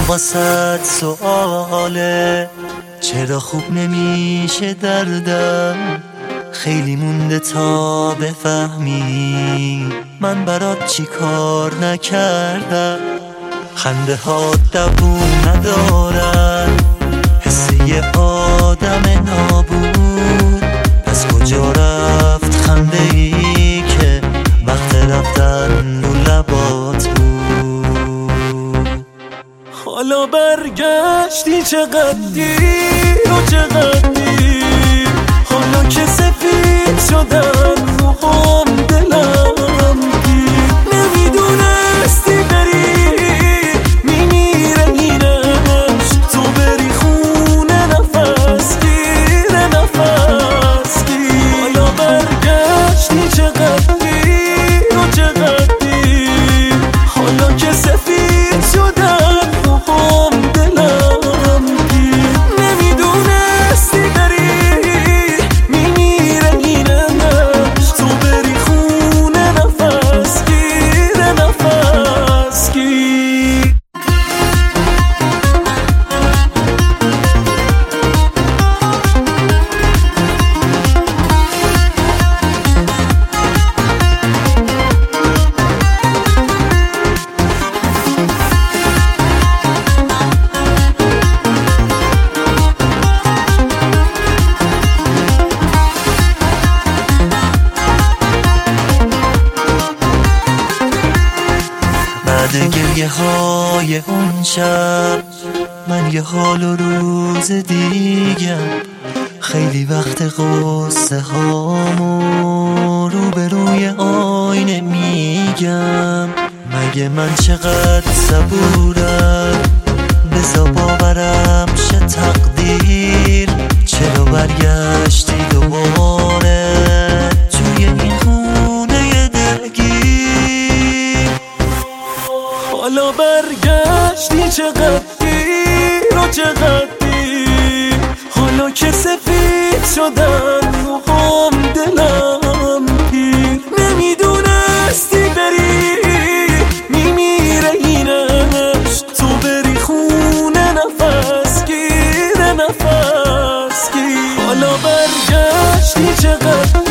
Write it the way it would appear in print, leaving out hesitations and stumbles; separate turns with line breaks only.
واسد سؤاله چرا خوب نمیشه دردم، خیلی مونده تا بفهمی من برات چی کار نکردم. خنده ها دووم ندارن، حس یه آدم نابود، پس کجا رفت خنده ای که وقت رفتن رو لبات بود.
حالا برگشتی چقدر دیر و چقدر دیر، حالا که سفید شدن روحام دلم گیر. نمیدونستی بری میمیره اینش، تو بری خونه نفس گیر نفس گیر. حالا برگشتی چقدر دیر و چقدر دیر، حالا که سفید شدن
بعد گریه های اون شب من یه حال و روز دیگم، خیلی وقت قصه هامو روبروی آینه میگم. مگه من چقدر صبورم، بزا باورم شه تقدیر، چرا برگشتی دوباره توی این خونه دلگیر.
حالا برگشتی چقدر دیر و چقدر دیر، حالا که سفید شدن روحام دلم گیر. نمیدونستی بری میمیره اینش، تو بری خونه نفس گیر نفس گیر. حالا برگشتی چقدر